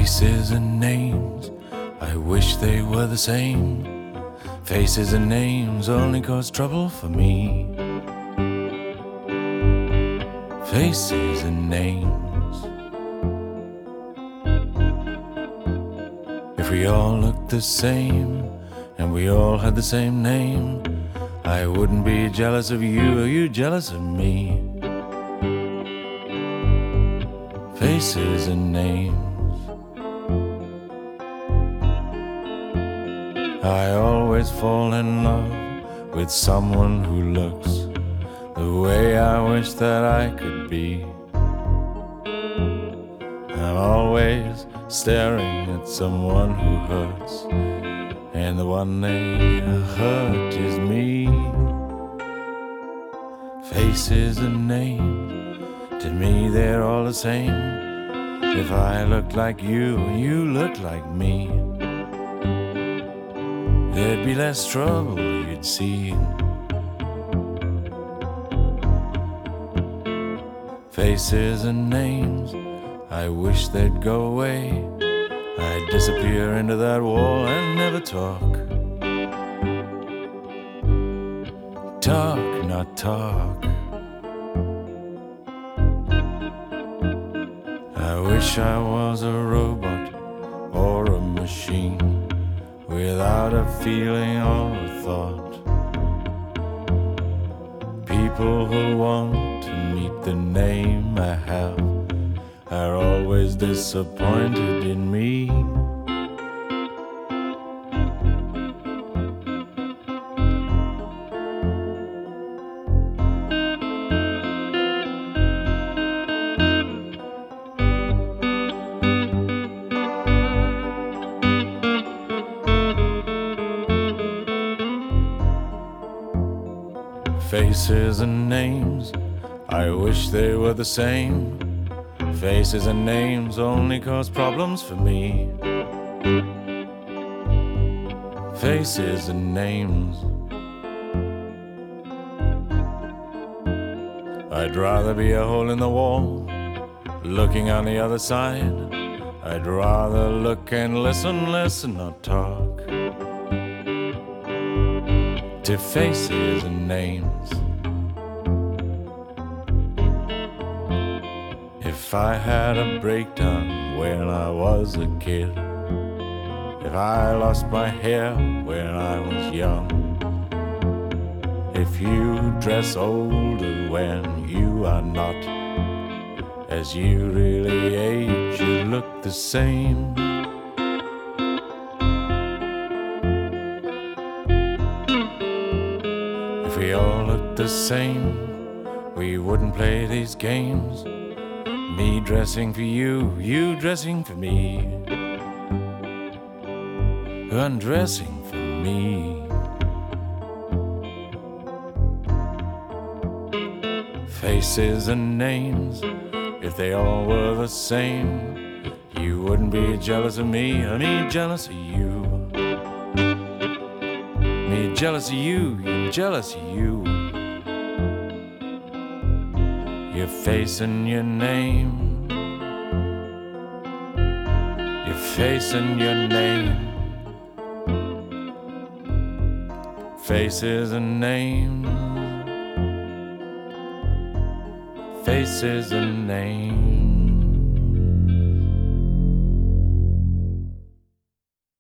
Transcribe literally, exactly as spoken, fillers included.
Faces and names, I wish they were the same. Faces and names only cause trouble for me. Faces and names. If we all looked the same and we all had the same name, I wouldn't be jealous of you or you jealous of me. Faces and names. I always fall in love with someone who looks the way I wish that I could be. I'm always staring at someone who hurts, and the one they hurt is me. Faces and names, to me they're all the same. If I look like you and you look like me, there'd be less trouble, you'd see. Faces and names, I wish they'd go away. I'd disappear into that wall and never talk. Talk, not talk. I wish I was a robot or a machine, without a feeling or a thought. People who want to meet the name I have are always disappointed in me. Faces and names, I wish they were the same. Faces and names only cause problems for me. Faces and names. I'd rather be a hole in the wall, looking on the other side. I'd rather look and listen, listen, not talk. To faces and names. If I had a breakdown when I was a kid, if I lost my hair when I was young, if you dress older when you are not, as you really age, you look the same. If we all looked the same, we wouldn't play these games. Me dressing for you, you dressing for me, undressing for me. Faces and names, if they all were the same, you wouldn't be jealous of me or me jealous of you. Me jealous of you, you jealous of you. Your face and your name, your face and your name. Faces and names, faces and names.